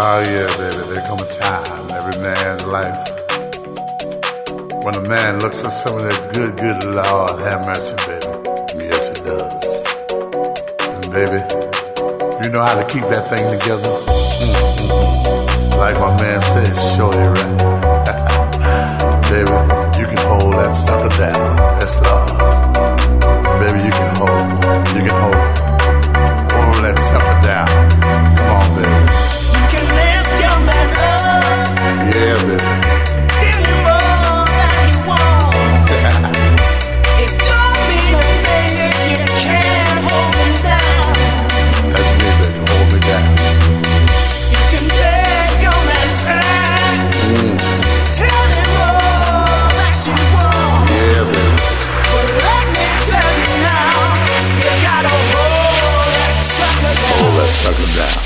Oh yeah, baby, there come a time in every man's life when a man looks for some of that good Lord, have mercy, baby. Yes, it does. And baby, you know how to keep that thing together? Like my man says, sure you're right. Baby, you can hold that sucker down. That's love. Baby, you can hold that sucker down. Come on, baby. You can lift your man up. Yeah, baby. Give him all that he wants. It don't mean a thing if you can't hold him down. That's me, baby. Hold me down. You can take your man back. Tell him all that you want. Yeah, baby. But let me tell you now, you gotta hold that sucker down. Hold that sucker down.